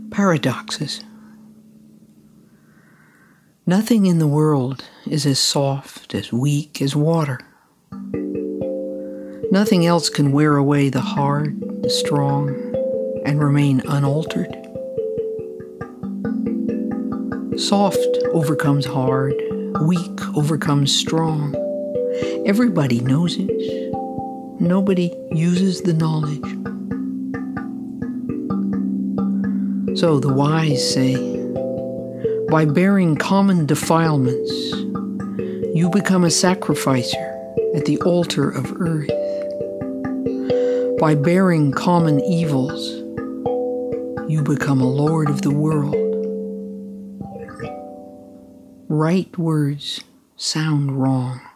Paradoxes. Nothing in the world is as soft, as weak as water. Nothing else can wear away the hard, the strong, and remain unaltered. Soft overcomes hard, weak overcomes strong. Everybody knows it. Nobody uses the knowledge. So the wise say, by bearing common defilements, you become a sacrificer at the altar of earth. By bearing common evils, you become a lord of the world. Right words sound wrong.